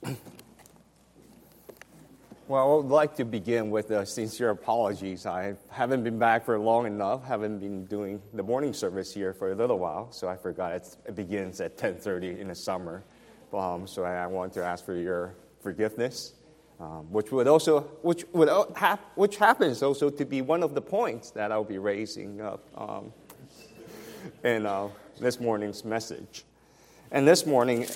Well, I would like to begin with sincere apologies. I haven't been back for long enough, haven't been doing the morning service here for a little while, so I forgot it begins at 10:30 in the summer. So I want to ask for your forgiveness, which happens also to be one of the points that I'll be raising up in this morning's message. And this morning,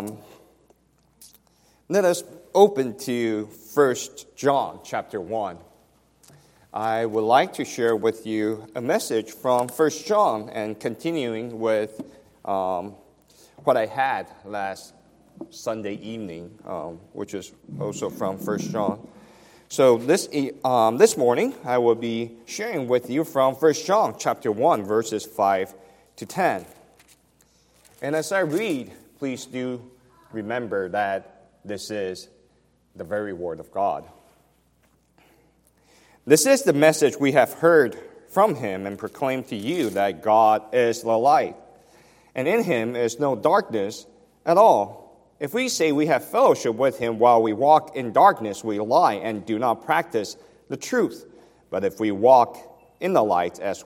let us open to 1 John chapter 1. I would like to share with you a message from 1 John and continuing with what I had last Sunday evening, which is also from 1 John. So this morning, I will be sharing with you from 1 John chapter 1, verses 5 to 10. And as I read, please do remember that this is the very Word of God. This is the message we have heard from Him and proclaimed to you, that God is the light, and in Him is no darkness at all. If we say we have fellowship with Him while we walk in darkness, we lie and do not practice the truth. But if we walk in the light as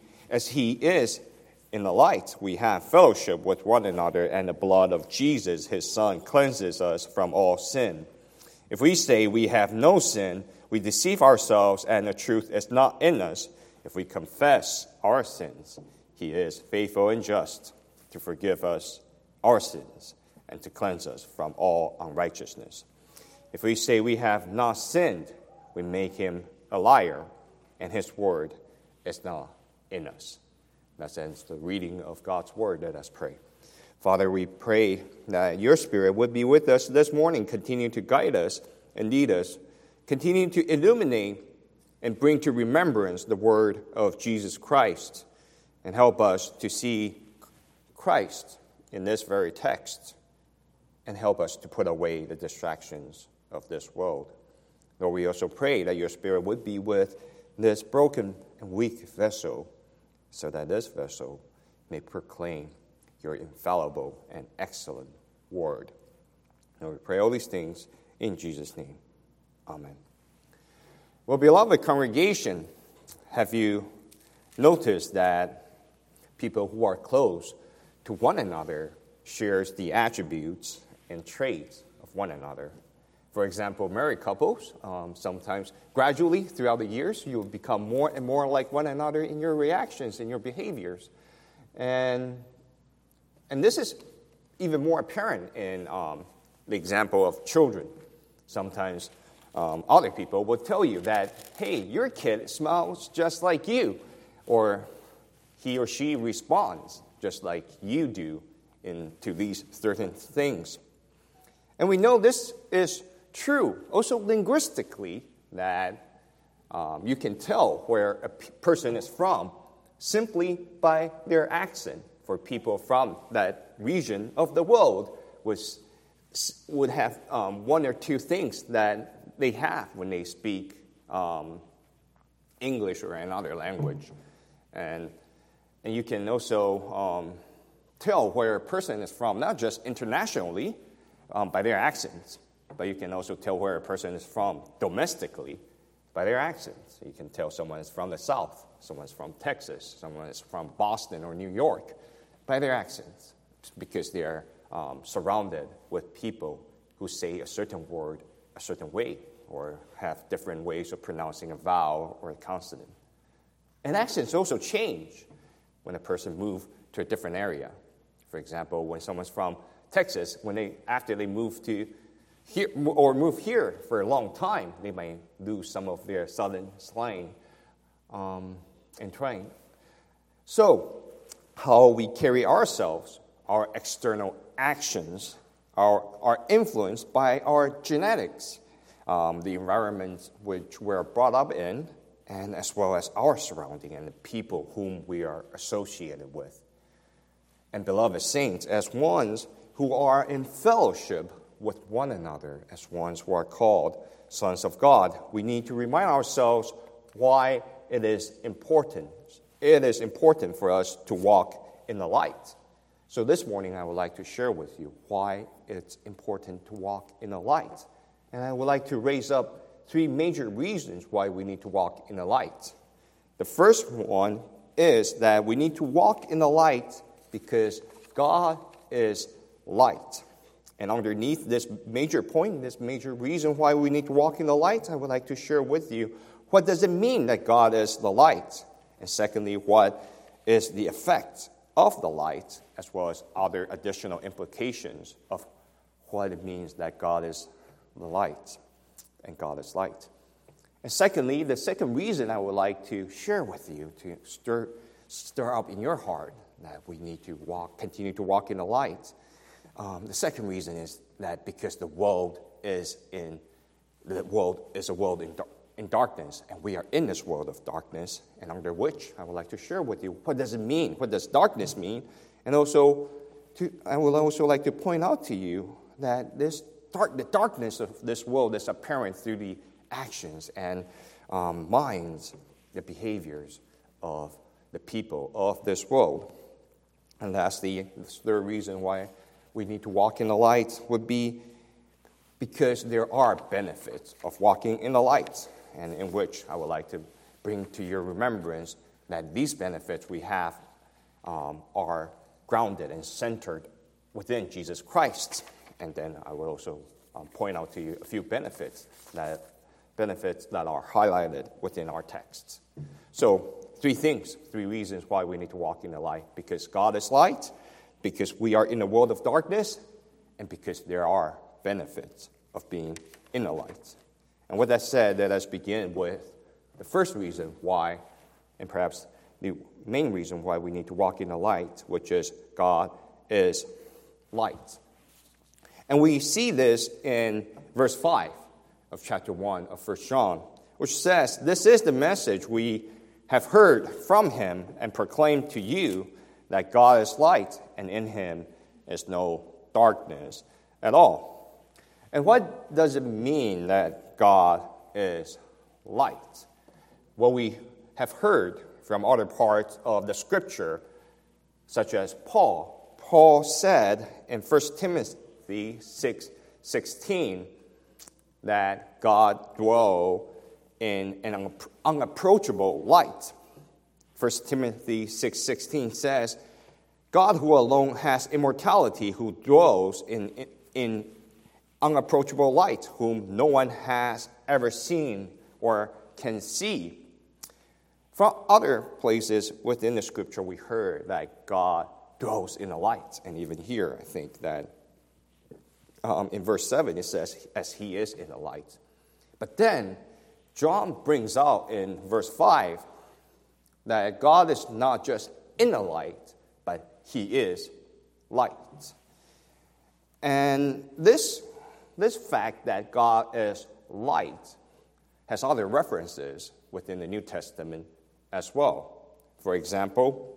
He is in the light, we have fellowship with one another, and the blood of Jesus, His Son, cleanses us from all sin. If we say we have no sin, we deceive ourselves, and the truth is not in us. If we confess our sins, He is faithful and just to forgive us our sins and to cleanse us from all unrighteousness. If we say we have not sinned, we make Him a liar, and His word is not in us. That ends the reading of God's word. Let us pray. Father, we pray that your Spirit would be with us this morning, continue to guide us and lead us, continue to illuminate and bring to remembrance the word of Jesus Christ, and help us to see Christ in this very text, and help us to put away the distractions of this world. Lord, we also pray that your Spirit would be with this broken and weak vessel, so that this vessel may proclaim your infallible and excellent word. And we pray all these things in Jesus' name. Amen. Well, beloved congregation, have you noticed that people who are close to one another shares the attributes and traits of one another? For example, married couples, sometimes gradually throughout the years, you will become more and more like one another in your reactions and your behaviors. And this is even more apparent in the example of children. Sometimes other people will tell you that, hey, your kid smells just like you, or he or she responds just like you do to these certain things. And we know this is true also linguistically, that you can tell where a person is from simply by their accent. For people from that region of the world would have one or two things that they have when they speak English or another language. And you can also tell where a person is from, not just internationally by their accents, but you can also tell where a person is from domestically by their accents. You can tell someone is from the South, someone is from Texas, someone is from Boston or New York by their accents, because they are surrounded with people who say a certain word a certain way, or have different ways of pronouncing a vowel or a consonant. And accents also change when a person moves to a different area. For example, when someone's from Texas, after they move to here or move here for a long time, they may lose some of their southern slang and twang. So, how we carry ourselves, our external actions, are influenced by our genetics, the environment which we're brought up in, and as well as our surrounding and the people whom we are associated with. And beloved saints, as ones who are in fellowship with one another, as ones who are called sons of God, we need to remind ourselves why it is important. It is important for us to walk in the light. So this morning, I would like to share with you why it's important to walk in the light. And I would like to raise up 3 major reasons why we need to walk in the light. The first one is that we need to walk in the light because God is light. And underneath this major point, this major reason why we need to walk in the light, I would like to share with you what does it mean that God is the light? And secondly, what is the effect of the light, as well as other additional implications of what it means that God is the light and God is light. And secondly, the second reason I would like to share with you to stir up in your heart that we need to continue to walk in the light. The second reason is that because the world is a world in darkness, and we are in this world of darkness, and under which I would like to share with you what does it mean, what does darkness mean, and also I would also like to point out to you that the darkness of this world is apparent through the actions and minds, the behaviors of the people of this world. And lastly, the third reason why we need to walk in the light would be because there are benefits of walking in the light, and in which I would like to bring to your remembrance that these benefits we have are grounded and centered within Jesus Christ. And then I will also point out to you a few benefits that are highlighted within our texts. So 3 reasons why we need to walk in the light: because God is light, because we are in a world of darkness, and because there are benefits of being in the light. And with that said, let us begin with the first reason why, and perhaps the main reason why we need to walk in the light, which is God is light. And we see this in verse 5 of chapter 1 of 1 John, which says, "This is the message we have heard from him and proclaimed to you, that God is light, and in him is no darkness at all." And what does it mean that God is light? Well, we have heard from other parts of the Scripture, such as Paul. Paul said in 1 Timothy 6:16 that God dwells in an unapproachable light. 1 Timothy 6:16 says, "God who alone has immortality, who dwells in unapproachable light, whom no one has ever seen or can see." From other places within the Scripture, we heard that God dwells in the light. And even here, I think that in verse 7, it says, "As he is in the light." But then, John brings out in verse 5 that God is not just in the light, but he is light. And this fact that God is light has other references within the New Testament as well. For example,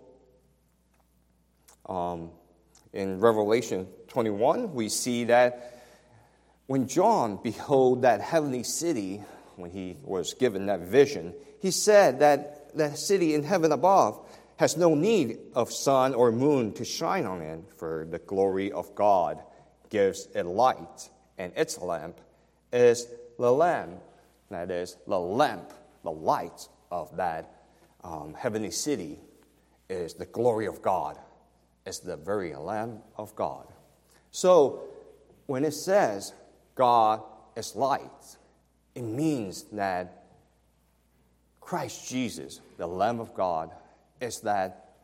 in Revelation 21, we see that when John beheld that heavenly city, when he was given that vision, he said that the city in heaven above has no need of sun or moon to shine on it, for the glory of God gives it light, and its lamp is the Lamb. That is, the lamp, the light of that heavenly city is the glory of God. It's the very Lamb of God. So, when it says God is light, it means that Christ Jesus, the Lamb of God, is that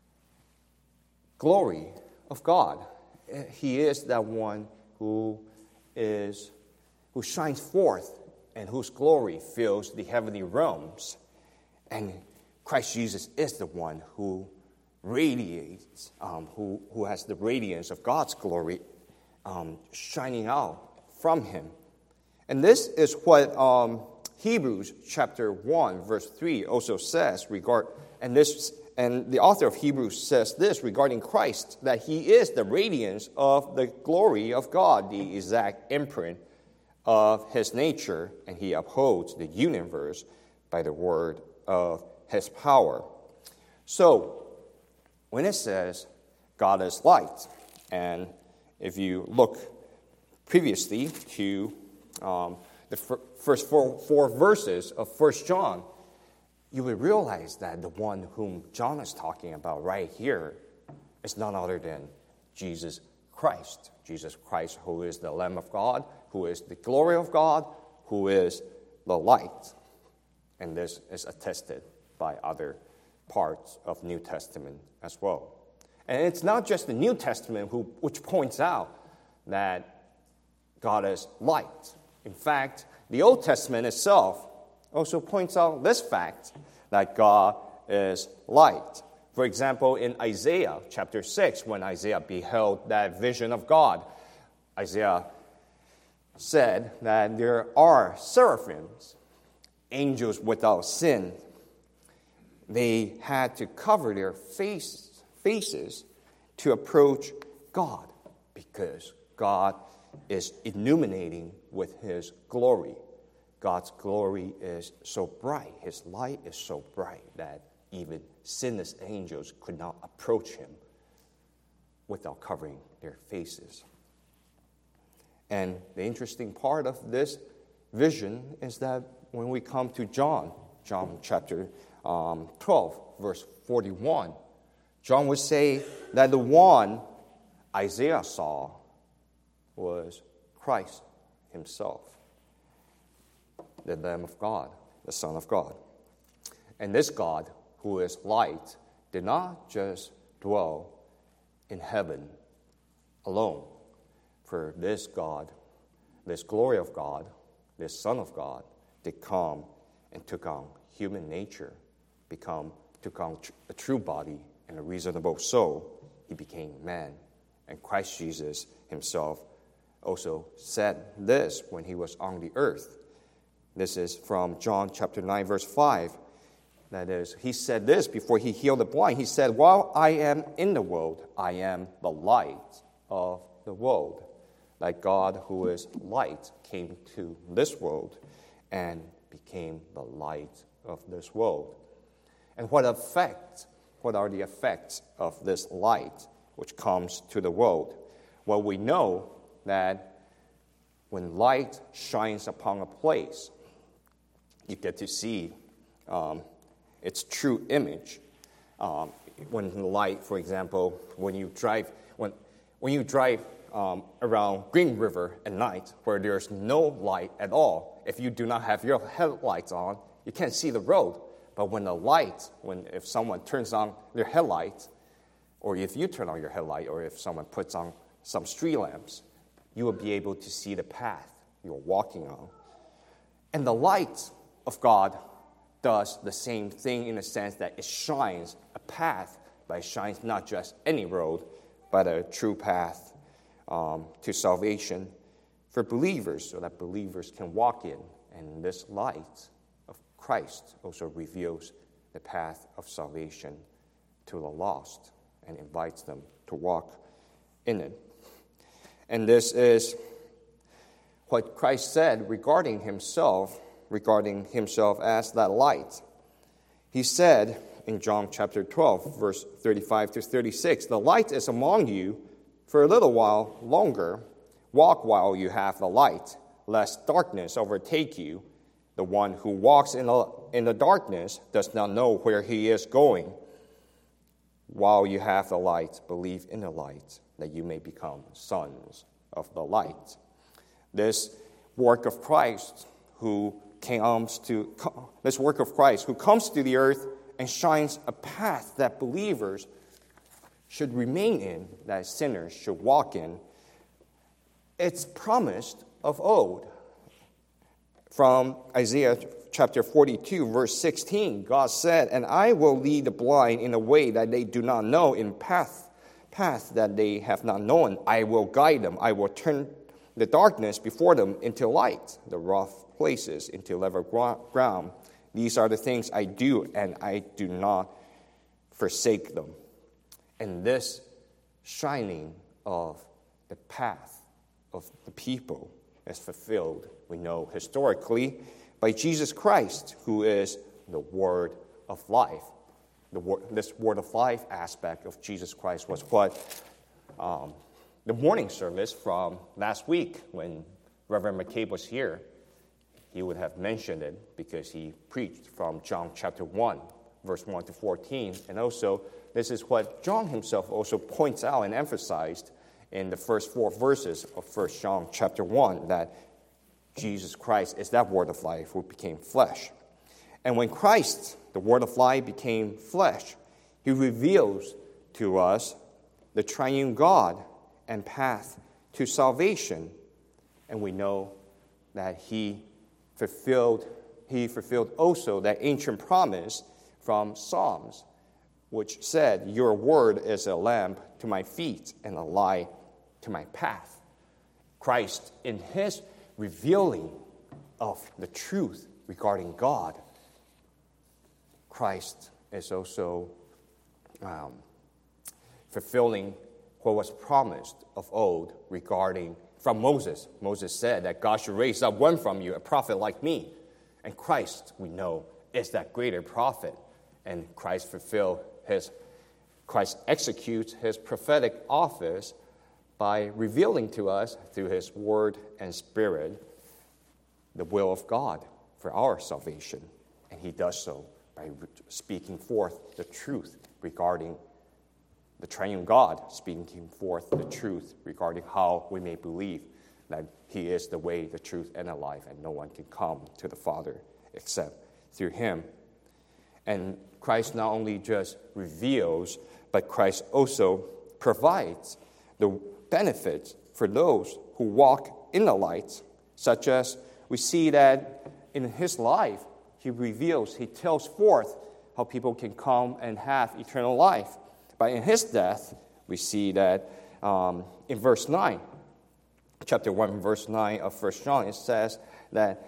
glory of God. He is that one who shines forth and whose glory fills the heavenly realms. And Christ Jesus is the one who radiates, who has the radiance of God's glory shining out from him. And this is what Hebrews chapter 1, verse 3 also says, and the author of Hebrews says this regarding Christ, that he is the radiance of the glory of God, the exact imprint of his nature, and he upholds the universe by the word of his power. So, when it says God is light. And if you look previously to the first four verses of 1 John, you would realize that the one whom John is talking about right here is none other than Jesus Christ. Jesus Christ, who is the Lamb of God, who is the glory of God, who is the light. And this is attested by other parts of New Testament as well. And it's not just the New Testament which points out that God is light. In fact, the Old Testament itself also points out this fact, that God is light. For example, in Isaiah chapter 6, when Isaiah beheld that vision of God, Isaiah said that there are seraphims, angels without sin. They had to cover their faces to approach God because God is illuminating with His glory. God's glory is so bright, His light is so bright that even sinless angels could not approach Him without covering their faces. And the interesting part of this vision is that when we come to John chapter 12, verse 41, John would say that the one Isaiah saw was Christ Himself, the Lamb of God, the Son of God. And this God, who is light, did not just dwell in heaven alone. For this God, this glory of God, this Son of God, did come and took on human nature, took on a true body and a reasonable soul. He became man. And Christ Jesus Himself also said this when He was on the earth. This is from John chapter 9, verse 5. That is, He said this before He healed the blind. He said, "While I am in the world, I am the light of the world." Like God, who is light, came to this world and became the light of this world. And what are the effects of this light which comes to the world? Well, we know that when light shines upon a place, you get to see its true image. When light, for example, when you drive around Green River at night, where there's no light at all, if you do not have your headlights on, you can't see the road. But if someone turns on their headlights, or if you turn on your headlight, or if someone puts on some street lamps, you will be able to see the path you're walking on. And the light of God does the same thing in the sense that it shines a path, but it shines not just any road, but a true path to salvation for believers, so that believers can walk in. And this light of Christ also reveals the path of salvation to the lost and invites them to walk in it. And this is what Christ said regarding himself as that light. He said in John chapter 12, verse 35 to 36, "The light is among you for a little while longer. Walk while you have the light, lest darkness overtake you. The one who walks in the darkness does not know where he is going. While you have the light, believe in the light, that you may become sons of the light." This work of Christ who comes to the earth and shines a path that believers should remain in, that sinners should walk in, it's promised of old. From Isaiah chapter 42, verse 16, God said, "And I will lead the blind in a way that they do not know, in path that they have not known. I will guide them. I will turn the darkness before them into light, the rough places into level ground. These are the things I do, and I do not forsake them." And this shining of the path of the people is fulfilled, we know historically, by Jesus Christ, who is the Word of life. this word of life aspect of Jesus Christ was what the morning service from last week, when Reverend McCabe was here, he would have mentioned it because he preached from John chapter 1, verse 1 to 14. And also, this is what John himself also points out and emphasized in the first 4 verses of 1 John chapter 1, that Jesus Christ is that word of life who became flesh. And when Christ, the word of life, became flesh, he reveals to us the triune God and path to salvation. And we know that he fulfilled also that ancient promise from Psalms, which said, "Your word is a lamp to my feet and a light to my path." Christ, in his revealing of the truth regarding God, Christ is also fulfilling what was promised of old regarding from Moses. Moses said that God should raise up one from you, a prophet like me. And Christ, we know, is that greater prophet. And Christ executes his prophetic office by revealing to us through his word and spirit the will of God for our salvation. And he does so by speaking forth the truth regarding the triune God, speaking forth the truth regarding how we may believe that he is the way, the truth, and the life, and no one can come to the Father except through him. And Christ not only just reveals, but Christ also provides the benefits for those who walk in the light, such as we see that in his life, he tells forth how people can come and have eternal life. But in his death, we see that in verse 9, chapter 1, verse 9 of 1 John, it says that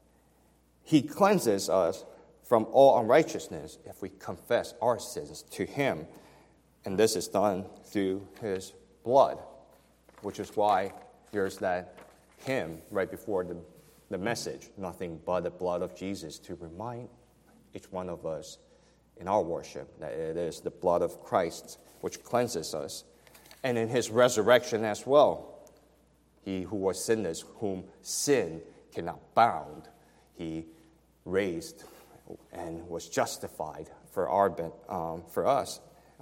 he cleanses us from all unrighteousness if we confess our sins to him. And this is done through his blood, which is why there's that hymn right before the message, "Nothing but the blood of Jesus," to remind each one of us in our worship that it is the blood of Christ which cleanses us. And in his resurrection as well, he who was sinless, whom sin cannot bound, he raised and was justified for us.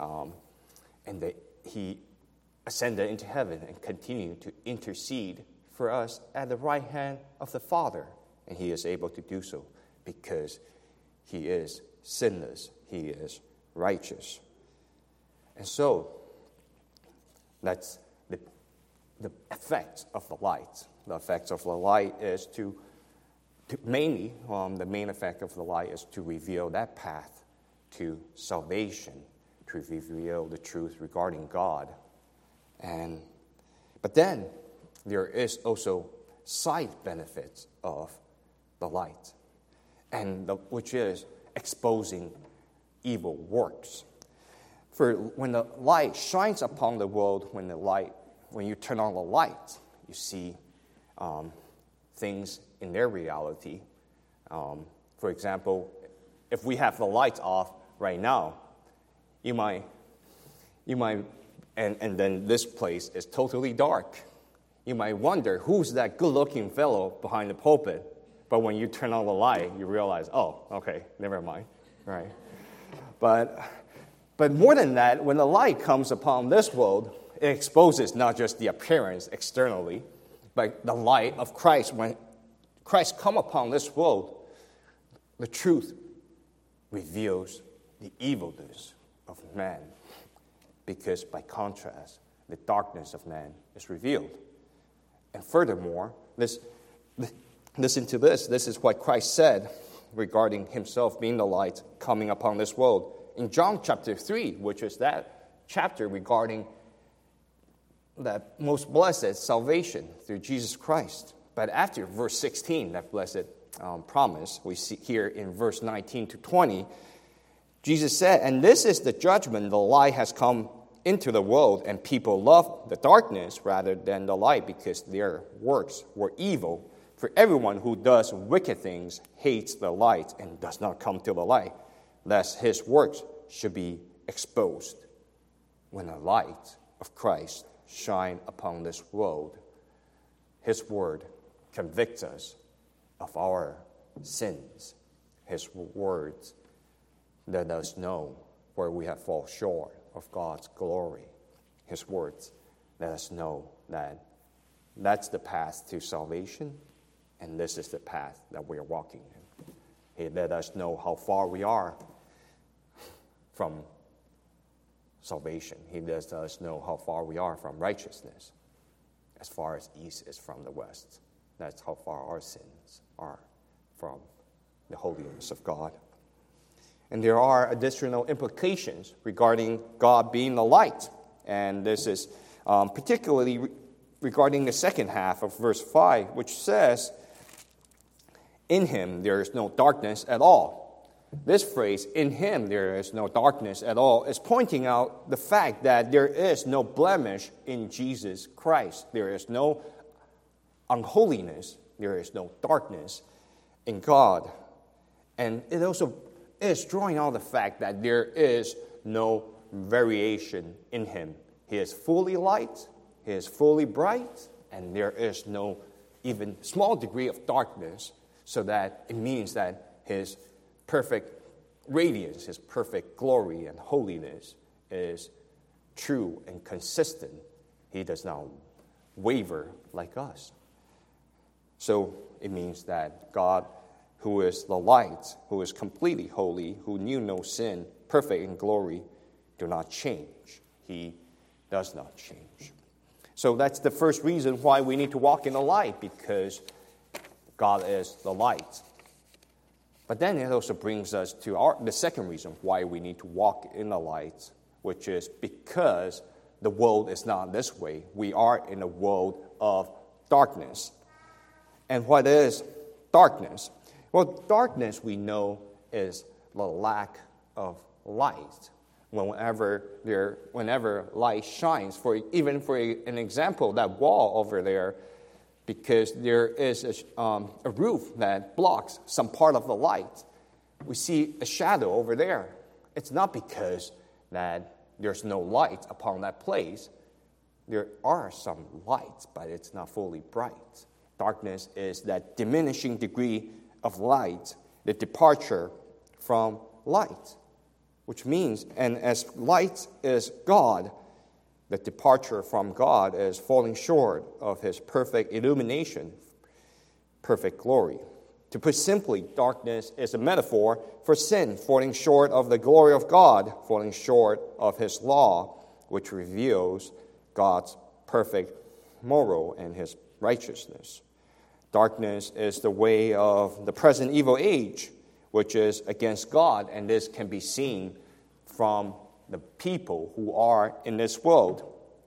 And that he ascended into heaven and continued to intercede for us at the right hand of the Father. And he is able to do so because he is sinless. He is righteous. And so, that's the effects of the light. The effects of the light is the main effect of the light is to reveal that path to salvation, to reveal the truth regarding God. But then, there is also side benefits of the light, which is exposing evil works. For when the light shines upon the world, when you turn on the light, you see things in their reality. For example, if we have the lights off right now, you might, and then this place is totally dark. You might wonder, who's that good-looking fellow behind the pulpit? But when you turn on the light, you realize, oh, okay, never mind, right? But more than that, when the light comes upon this world, it exposes not just the appearance externally, but the light of Christ. When Christ comes upon this world, the truth reveals the evilness of man, because by contrast, the darkness of man is revealed. And furthermore, listen to this. This is what Christ said regarding himself being the light coming upon this world. In John chapter 3, which is that chapter regarding that most blessed salvation through Jesus Christ. But after verse 16, that blessed promise, we see here in verse 19 to 20, Jesus said, "And this is the judgment, the light has come into the world, and people love the darkness rather than the light, because their works were evil. For everyone who does wicked things hates the light and does not come to the light, lest his works should be exposed when the light of Christ shines upon this world. His word convicts us of our sins. His words let us know where we have fallen short of God's glory. His words let us know that that's the path to salvation, and this is the path that we are walking in. He let us know how far we are from salvation. He lets us know how far we are from righteousness, as far as east is from the west. That's how far our sins are from the holiness of God. And there are additional implications regarding God being the light. And this is particularly regarding the second half of verse 5, which says, "In him there is no darkness at all." This phrase, "in him there is no darkness at all," is pointing out the fact that there is no blemish in Jesus Christ. There is no unholiness. There is no darkness in God. And it also is drawing out the fact that there is no variation in him. He is fully light, he is fully bright, and there is no even small degree of darkness, so that it means that his perfect radiance, his perfect glory and holiness is true and consistent. He does not waver like us. So it means that God, who is the light, who is completely holy, who knew no sin, perfect in glory, do not change. He does not change. So that's the first reason why we need to walk in the light, because God is the light. But then it also brings us to the second reason why we need to walk in the light, which is because the world is not this way. We are in a world of darkness. And what is darkness? Well, darkness, we know, is the lack of light. Whenever light shines, even for an example, that wall over there, because there is a roof that blocks some part of the light, we see a shadow over there. It's not because that there's no light upon that place. There are some lights, but it's not fully bright. Darkness is that diminishing degree of light, the departure from light, which means, and as light is God, the departure from God is falling short of his perfect illumination, perfect glory. To put simply, darkness is a metaphor for sin, falling short of the glory of God, falling short of his law, which reveals God's perfect moral and his righteousness. Darkness is the way of the present evil age, which is against God, and this can be seen from the people who are in this world.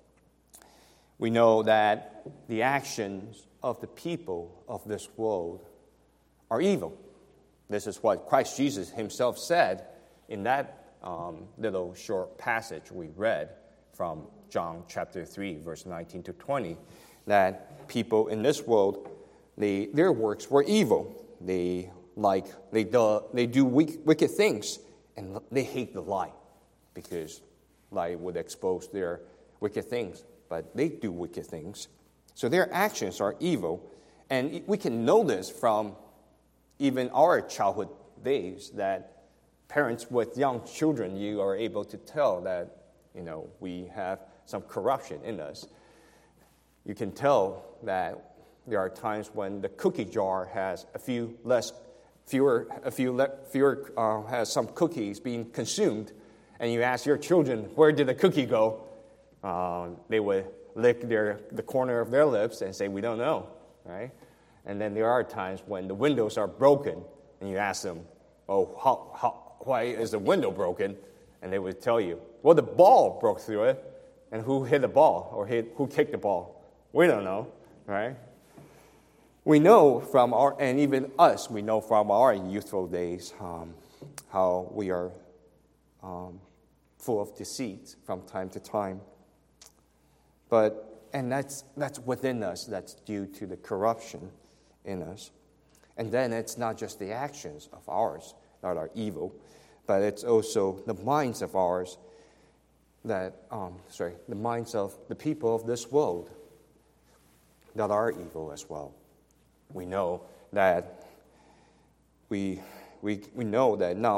We know that the actions of the people of this world are evil. This is what Christ Jesus himself said in that little short passage we read from John chapter 3, verse 19 to 20, that people in this world, their works were evil. They do wicked things, and they hate the light, because light would expose their wicked things, but they do wicked things. So their actions are evil, and we can know this from even our childhood days, that parents with young children, you are able to tell that, we have some corruption in us. You can tell that there are times when the cookie jar has has some cookies being consumed, and you ask your children, where did the cookie go? They would lick the corner of their lips and say, we don't know, right? And then there are times when the windows are broken, and you ask them, why is the window broken? And they would tell you, well, the ball broke through it, and who hit the ball, or who kicked the ball? We don't know, right? We know from and even us, we know from our youthful days how we are full of deceit from time to time. And that's within us, that's due to the corruption in us. And then it's not just the actions of ours that are evil, but it's also the minds of ours the minds of the people of this world that are evil as well. We know that we know that not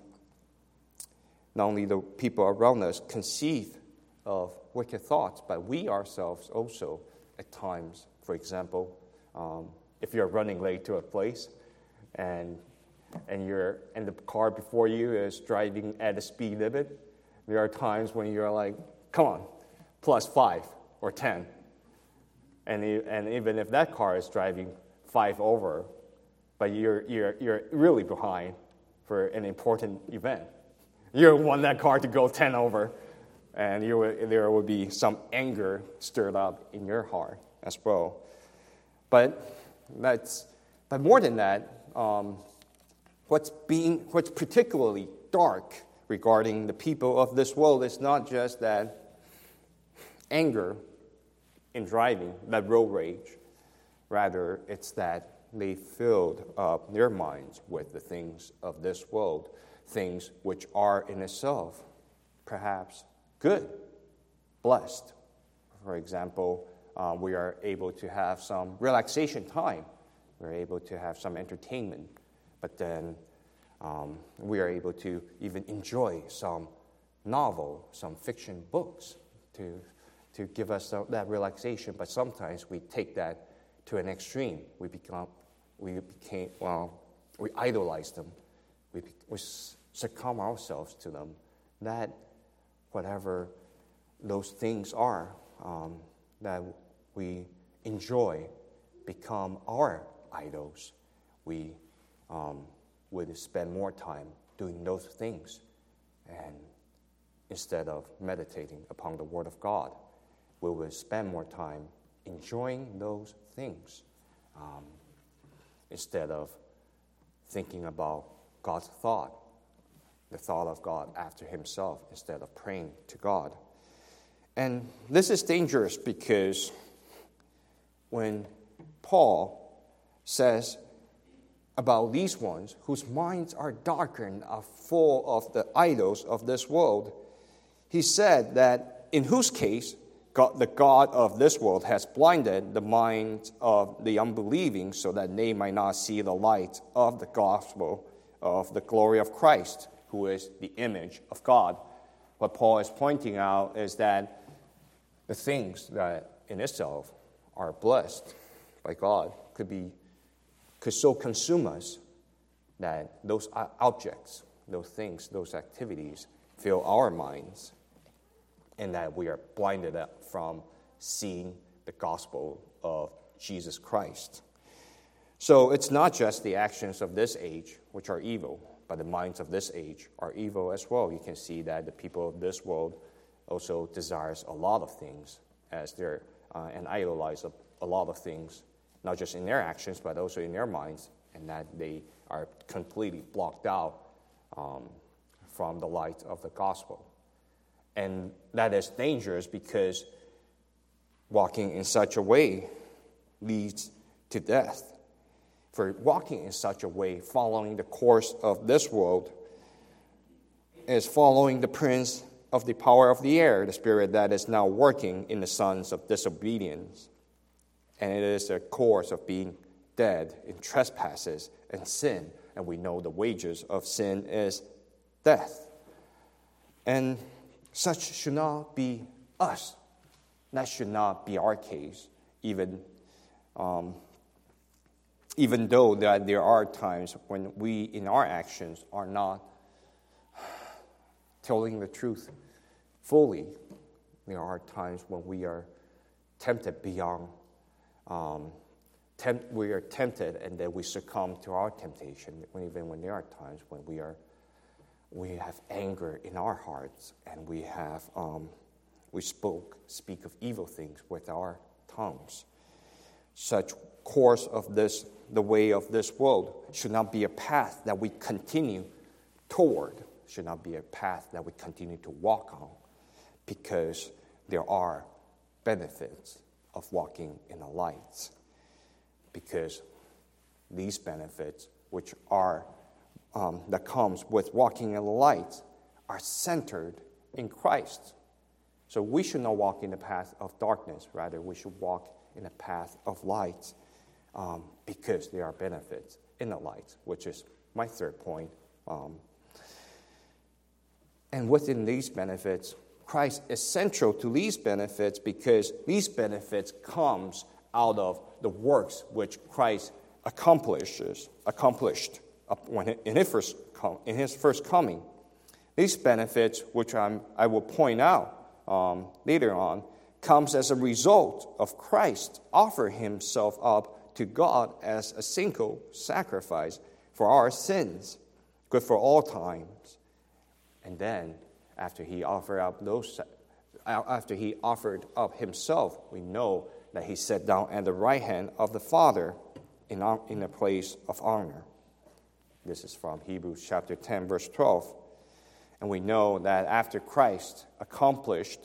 only the people around us conceive of wicked thoughts, but we ourselves also at times. For example, if you're running late to a place and the car before you is driving at a speed limit, there are times when you're like, come on, plus 5 or 10. And even if that car is driving 5 over, but you're really behind for an important event, you want that car to go 10 over, and there will be some anger stirred up in your heart as well. But more than that, what's particularly dark regarding the people of this world is not just that anger in driving, that road rage. Rather, it's that they filled up their minds with the things of this world, things which are in itself perhaps good, blessed. For example, we are able to have some relaxation time. We're able to have some entertainment. But then we are able to even enjoy some novel, some fiction books to give us that relaxation. But sometimes we take that to an extreme. We idolize them. We succumb ourselves to them. That whatever those things are that we enjoy become our idols. We would spend more time doing those things, and instead of meditating upon the Word of God, we will spend more time enjoying those things instead of thinking about God's thought, the thought of God after Himself, instead of praying to God. And this is dangerous because when Paul says about these ones whose minds are darkened, are full of the idols of this world, he said that in whose case God, the God of this world, has blinded the minds of the unbelieving so that they might not see the light of the gospel of the glory of Christ, who is the image of God. What Paul is pointing out is that the things that in itself are blessed by God could so consume us that those objects, those things, those activities fill our minds, and that we are blinded up from seeing the gospel of Jesus Christ. So it's not just the actions of this age which are evil, but the minds of this age are evil as well. You can see that the people of this world also desires a lot of things and idolize a lot of things, not just in their actions, but also in their minds, and that they are completely blocked out from the light of the gospel. And that is dangerous because walking in such a way leads to death. For walking in such a way, following the course of this world, is following the prince of the power of the air, the spirit that is now working in the sons of disobedience. And it is a course of being dead in trespasses and sin. And we know the wages of sin is death. And such should not be us. That should not be our case, even though that there are times when we, in our actions, are not telling the truth fully. There are times when we are tempted beyond. We are tempted, and then we succumb to our temptation. Even when there are times when we have anger in our hearts, and we speak of evil things with our tongues. Such course of the way of this world, should not be a path that we continue toward, should not be a path that we continue to walk on, because there are benefits of walking in the light. Because these benefits, which are that comes with walking in the light are centered in Christ. So we should not walk in the path of darkness. Rather, we should walk in the path of light because there are benefits in the light, which is my third point. And within these benefits, Christ is central to these benefits because these benefits comes out of the works which Christ accomplished in his first coming. These benefits, which I will point out later on, comes as a result of Christ offering himself up to God as a single sacrifice for our sins, good for all times. And then, after he offered up himself, we know that he sat down at the right hand of the Father in a place of honor. This is from Hebrews chapter 10, verse 12. And we know that after Christ accomplished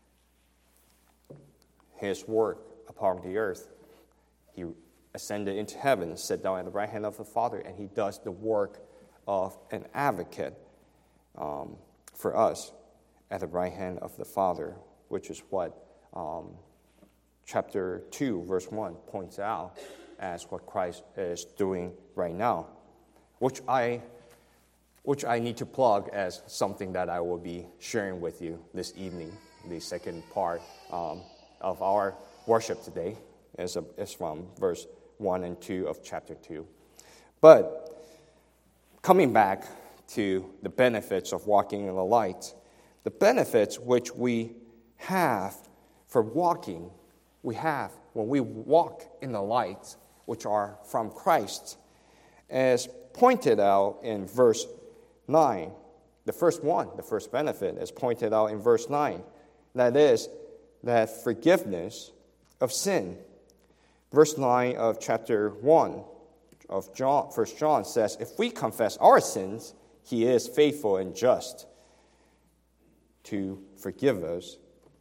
his work upon the earth, he ascended into heaven, sat down at the right hand of the Father, and he does the work of an advocate for us at the right hand of the Father, which is what chapter 2, verse 1 points out as what Christ is doing right now, which I need to plug as something that I will be sharing with you this evening. The second part of our worship today is from verse 1 and 2 of chapter 2. But coming back to the benefits of walking in the light, the benefits which we have for walking, we have when we walk in the light, which are from Christ, as pointed out in verse 9. The first benefit is pointed out in verse 9. That is, that forgiveness of sin. Verse 9 of chapter 1 of 1 John says, if we confess our sins, he is faithful and just to forgive us.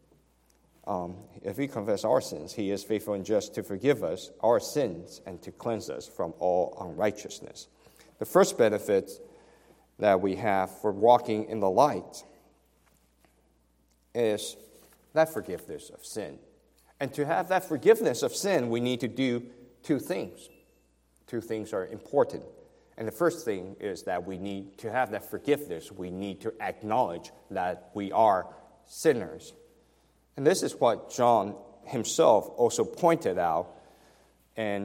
If we confess our sins, he is faithful and just to forgive us our sins and to cleanse us from all unrighteousness. The first benefit that we have for walking in the light is that forgiveness of sin. And to have that forgiveness of sin, we need to do two things. Two things are important. And the first thing is that we need to have that forgiveness. We need to acknowledge that we are sinners. And this is what John himself also pointed out in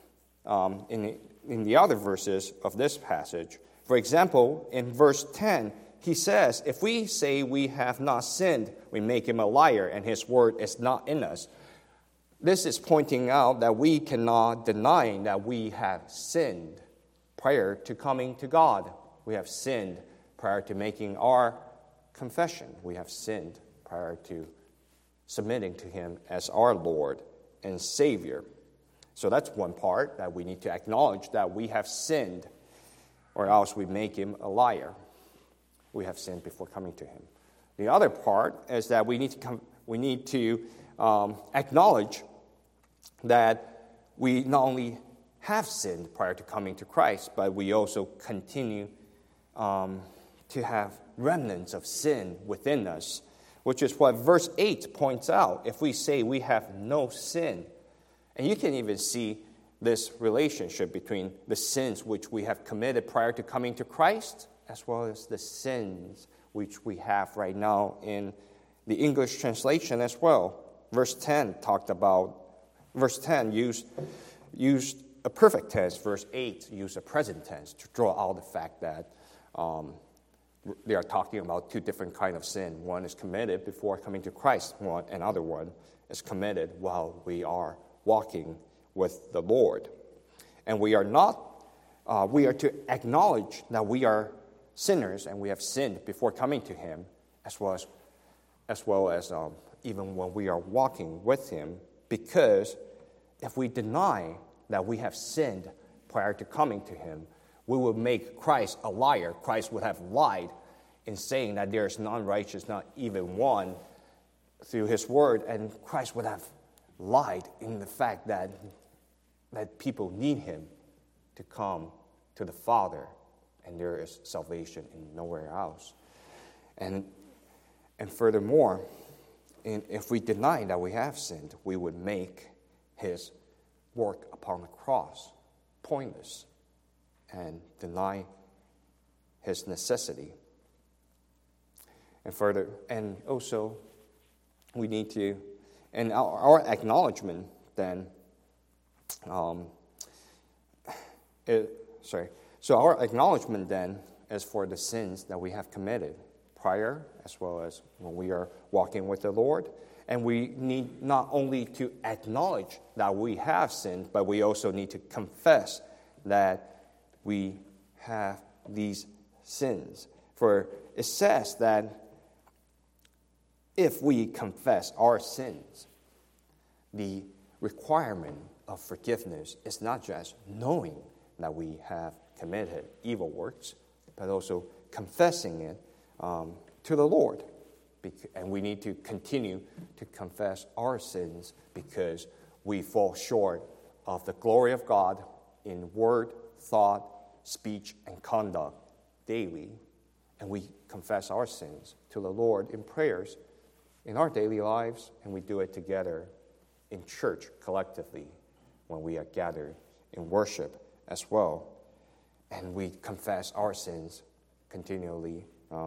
the other verses of this passage. For example, in verse 10, he says, if we say we have not sinned, we make him a liar, and his word is not in us. This is pointing out that we cannot deny that we have sinned prior to coming to God. We have sinned prior to making our confession. We have sinned prior to submitting to him as our Lord and Savior. So that's one part, that we need to acknowledge that we have sinned, or else we make him a liar. We have sinned before coming to him. The other part is that we need to acknowledge that we not only have sinned prior to coming to Christ, but we also continue to have remnants of sin within us, which is what verse 8 points out. If we say we have no sin, and you can even see this relationship between the sins which we have committed prior to coming to Christ, as well as the sins which we have right now in the English translation as well. Verse 10 used a perfect tense. Verse 8 used a present tense to draw out the fact that they are talking about two different kinds of sin. One is committed before coming to Christ. Another one is committed while we are walking with the Lord. And we are to acknowledge that we are sinners and we have sinned before coming to him, as well as even when we are walking with him, because if we deny that we have sinned prior to coming to him, we will make Christ a liar. Christ would have lied in saying that there is none righteous, not even one, through his word, and Christ would have lied in the fact that people need him to come to the Father and there is salvation in nowhere else. And furthermore, if we deny that we have sinned, we would make his work upon the cross pointless and deny his necessity. And also, we need to, and our acknowledgement then, so our acknowledgement then is for the sins that we have committed prior, as well as when we are walking with the Lord. And we need not only to acknowledge that we have sinned, but we also need to confess that we have these sins. For it says that if we confess our sins, the requirement of forgiveness is not just knowing that we have committed evil works, but also confessing it to the Lord. And we need to continue to confess our sins because we fall short of the glory of God in word, thought, speech, and conduct daily. And we confess our sins to the Lord in prayers in our daily lives, and we do it together in church collectively when we are gathered in worship as well. And we confess our sins continually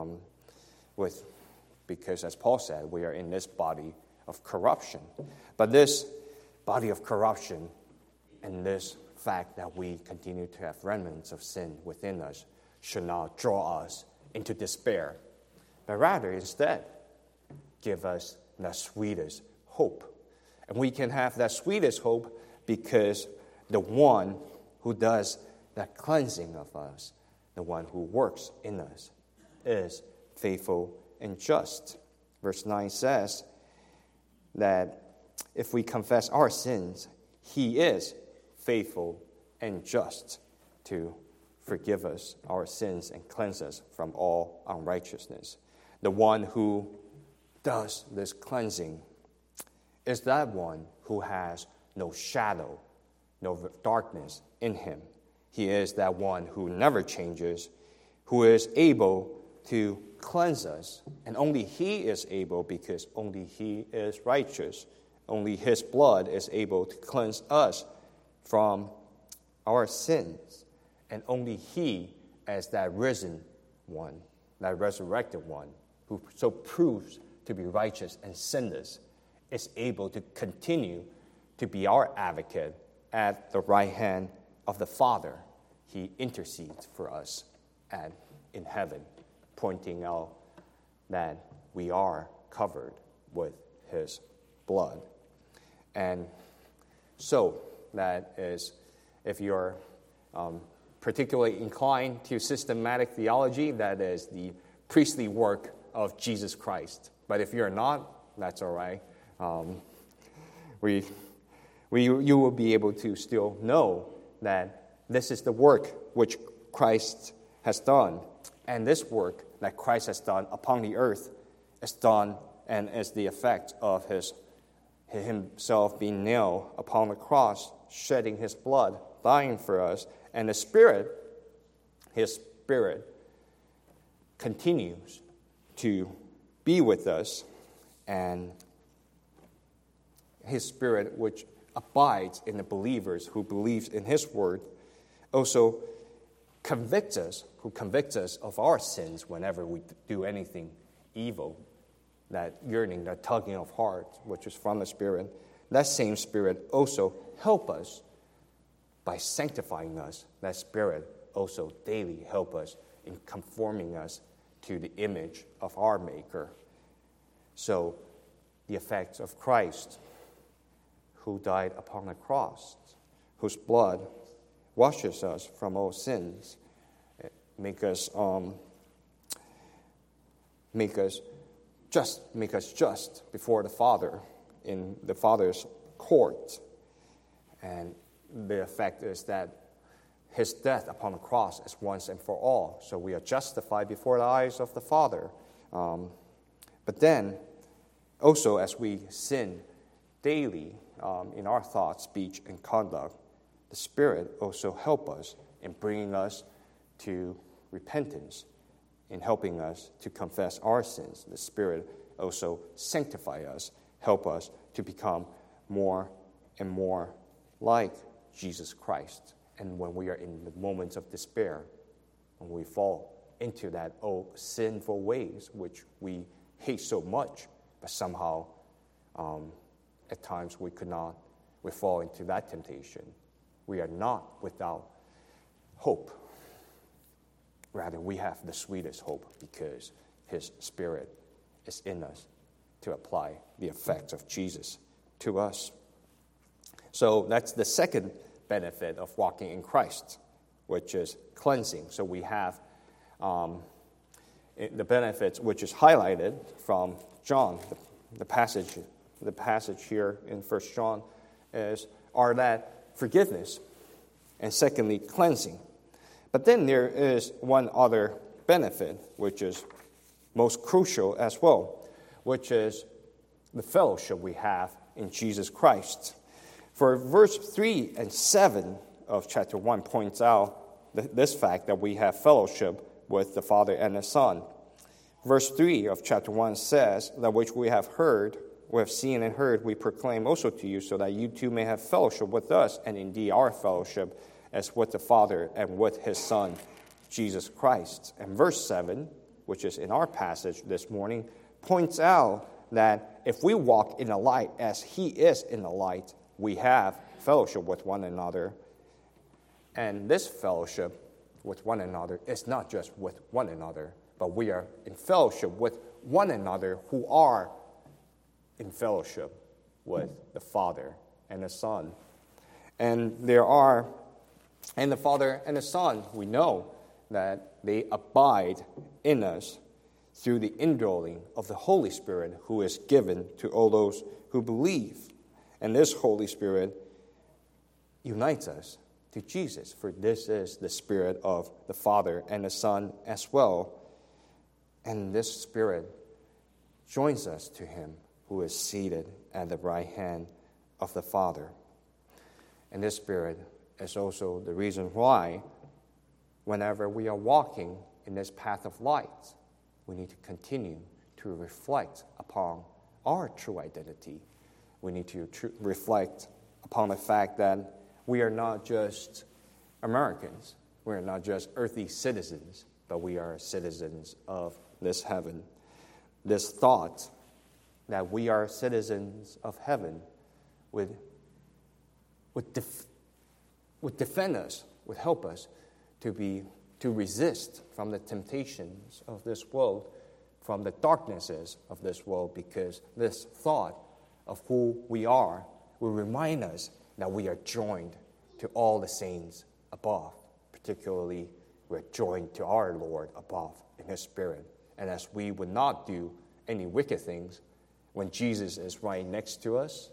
because, as Paul said, we are in this body of corruption. But this body of corruption and this fact that we continue to have remnants of sin within us should not draw us into despair, but rather instead give us the sweetest hope. And we can have that sweetest hope because the one who does that cleansing of us, the one who works in us, is faithful and just. Verse 9 says that if we confess our sins, he is faithful and just to forgive us our sins and cleanse us from all unrighteousness. The one who does this cleansing is that one who has no shadow, no darkness in him. He is that one who never changes, who is able to cleanse us. And only he is able because only he is righteous. Only his blood is able to cleanse us from our sins. And only he, as that risen one, that resurrected one, who so proves to be righteous and sinless, is able to continue to be our advocate at the right hand of the Father. He intercedes for us in heaven, pointing out that we are covered with his blood. And so that is, if you're particularly inclined to systematic theology, that is the priestly work of Jesus Christ. But if you're not, that's all right. You will be able to still know that this is the work which Christ has done. And this work that Christ has done upon the earth is done and is the effect of himself being nailed upon the cross, shedding his blood, dying for us. And his Spirit continues to be with us, and his Spirit, which abides in the believers who believes in his word, also convicts us of our sins whenever we do anything evil. That yearning, that tugging of heart, which is from the Spirit, that same Spirit also help us by sanctifying us. That Spirit also daily help us in conforming us to the image of our Maker. So the effects of Christ, who died upon the cross, whose blood washes us from all sins, make us just before the Father in the Father's court. And the effect is that his death upon the cross is once and for all. So we are justified before the eyes of the Father. But then, also as we sin daily in our thoughts, speech, and conduct, the Spirit also help us in bringing us to repentance, in helping us to confess our sins. The Spirit also sanctify us, help us to become more and more like Jesus Christ. And when we are in the moments of despair, when we fall into that old sinful ways, which we hate so much, but somehow at times we fall into that temptation. We are not without hope. Rather, we have the sweetest hope because His Spirit is in us to apply the effects of Jesus to us. So that's the second benefit of walking in Christ, which is cleansing. So we have the benefits, which is highlighted from John. The passage here in 1 John are that forgiveness, and secondly, cleansing. But then there is one other benefit, which is most crucial as well, which is the fellowship we have in Jesus Christ. For verse 3 and 7 of chapter 1 points out this fact that we have fellowship with the Father and the Son. Verse 3 of chapter 1 says, that which we have heard, we have seen and heard, we proclaim also to you, so that you too may have fellowship with us, and indeed our fellowship as with the Father and with His Son, Jesus Christ. And verse 7, which is in our passage this morning, points out that if we walk in the light as He is in the light, we have fellowship with one another. And this fellowship with one another is not just with one another, but we are in fellowship with one another who are in fellowship with the Father and the Son. And the Father and the Son, we know that they abide in us through the indwelling of the Holy Spirit who is given to all those who believe. And this Holy Spirit unites us to Jesus, for this is the Spirit of the Father and the Son as well. And this Spirit joins us to Him who is seated at the right hand of the Father. And this Spirit is also the reason why whenever we are walking in this path of light, we need to continue to reflect upon our true identity. We need to reflect upon the fact that we are not just Americans. We are not just earthly citizens, but we are citizens of this heaven. This thought that we are citizens of heaven would defend us, would help us to resist from the temptations of this world, from the darknesses of this world, because this thought of who we are will remind us that we are joined to all the saints above. Particularly, we're joined to our Lord above in His Spirit. And as we would not do any wicked things, when Jesus is right next to us,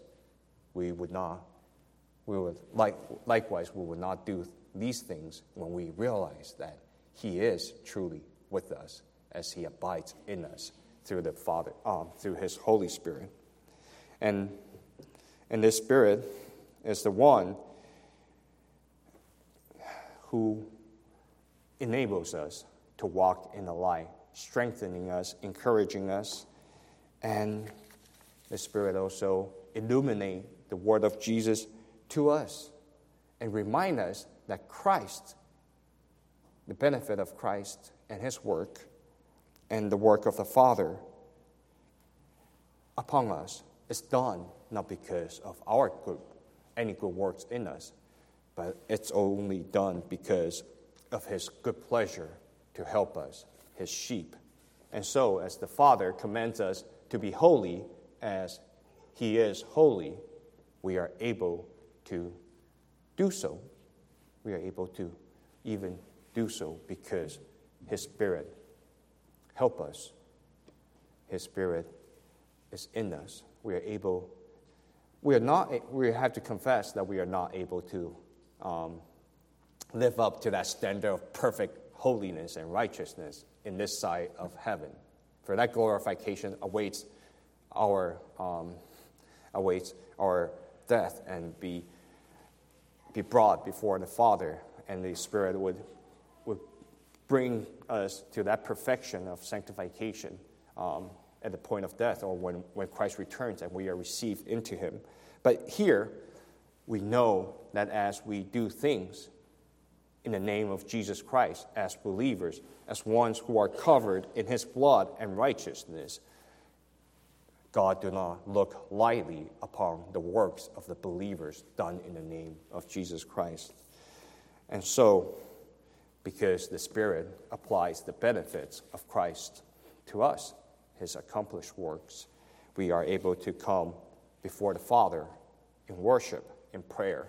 likewise we would not do these things when we realize that He is truly with us as He abides in us through the Father, through His Holy Spirit. And this Spirit is the one who enables us to walk in the light, strengthening us, encouraging us. And the Spirit also illuminates the word of Jesus to us and remind us that Christ, the benefit of Christ and His work and the work of the Father upon us is done not because of any good works in us, but it's only done because of His good pleasure to help us, His sheep. And so, as the Father commands us to be holy as He is holy, we are able to do so. We are able to even do so because His Spirit helps us. His Spirit is in us. We have to confess that we are not able to live up to that standard of perfect holiness and righteousness in this side of heaven. For that glorification awaits our death and be brought before the Father, and the Spirit would bring us to that perfection of sanctification at the point of death, or when Christ returns and we are received into him. But here, we know that as we do things in the name of Jesus Christ, as believers, as ones who are covered in his blood and righteousness, God do not look lightly upon the works of the believers done in the name of Jesus Christ. And so, because the Spirit applies the benefits of Christ to us, his accomplished works, we are able to come before the Father in worship, in prayer,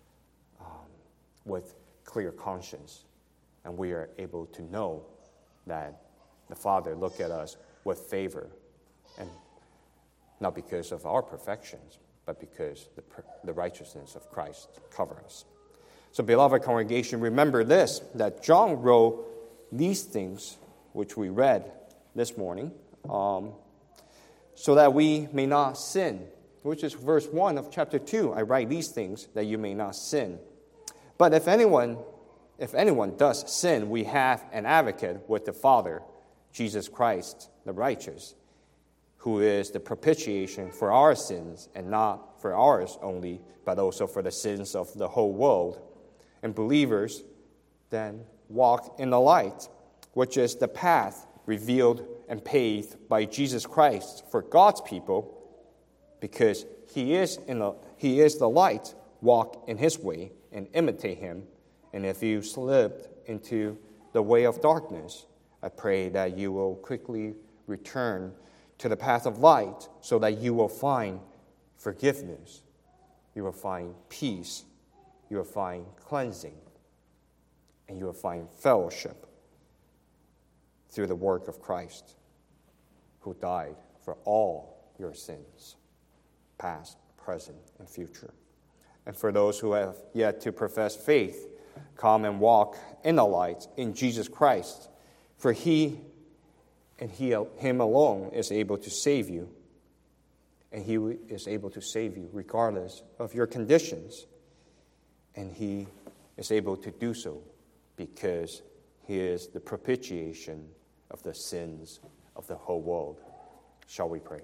with clear conscience. And we are able to know that the Father look at us with favor, and not because of our perfections, but because the righteousness of Christ covers us. So, beloved congregation, remember this, that John wrote these things, which we read this morning, so that we may not sin, which is verse 1 of chapter 2. I write these things that you may not sin. But if anyone does sin, we have an advocate with the Father, Jesus Christ, the righteous, who is the propitiation for our sins, and not for ours only, but also for the sins of the whole world. And believers then walk in the light, which is the path revealed and paved by Jesus Christ for God's people, because he is the light. Walk in his way and imitate him. And if you slipped into the way of darkness, I pray that you will quickly return to the path of light, so that you will find forgiveness, you will find peace, you will find cleansing, and you will find fellowship through the work of Christ, who died for all your sins, past, present, and future. And for those who have yet to profess faith, come and walk in the light in Jesus Christ, for him alone is able to save you, and he is able to save you regardless of your conditions, and he is able to do so because he is the propitiation of the sins of the whole world. Shall we pray?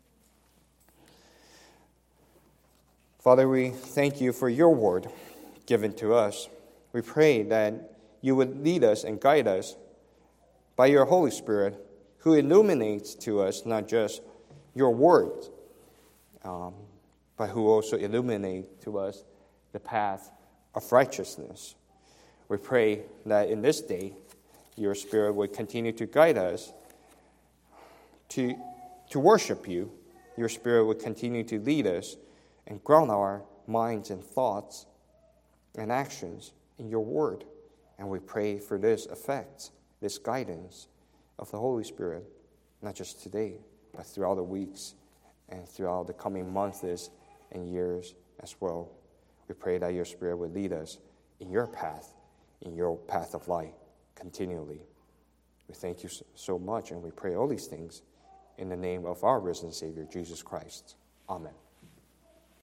Father, we thank you for your word given to us. We pray that you would lead us and guide us by your Holy Spirit, who illuminates to us not just your words, but who also illuminate to us the path of righteousness. We pray that in this day, your Spirit would continue to guide us to worship you. Your Spirit would continue to lead us and ground our minds and thoughts and actions in your word. And we pray for this effect, this guidance of the Holy Spirit, not just today, but throughout the weeks and throughout the coming months and years as well. We pray that your Spirit would lead us in your path of light continually. We thank you so much, and we pray all these things in the name of our risen Savior, Jesus Christ. Amen.